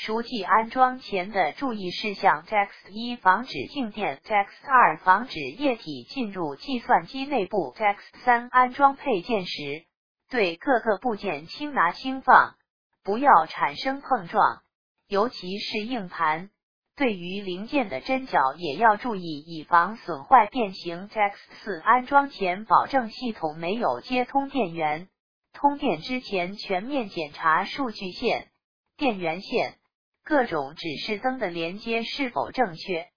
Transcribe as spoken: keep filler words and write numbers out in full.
熟记安装前的注意事项 ：Text 一防止静电 ，Text 二防止液体进入计算机内部 ，Text 三安装配件时，对各个部件轻拿轻放，不要产生碰撞，尤其是硬盘。对于零件的针脚也要注意，以防损坏变形。Text 四安装前保证系统没有接通电源，通电之前全面检查数据线、电源线、各种指示灯的连接是否正确。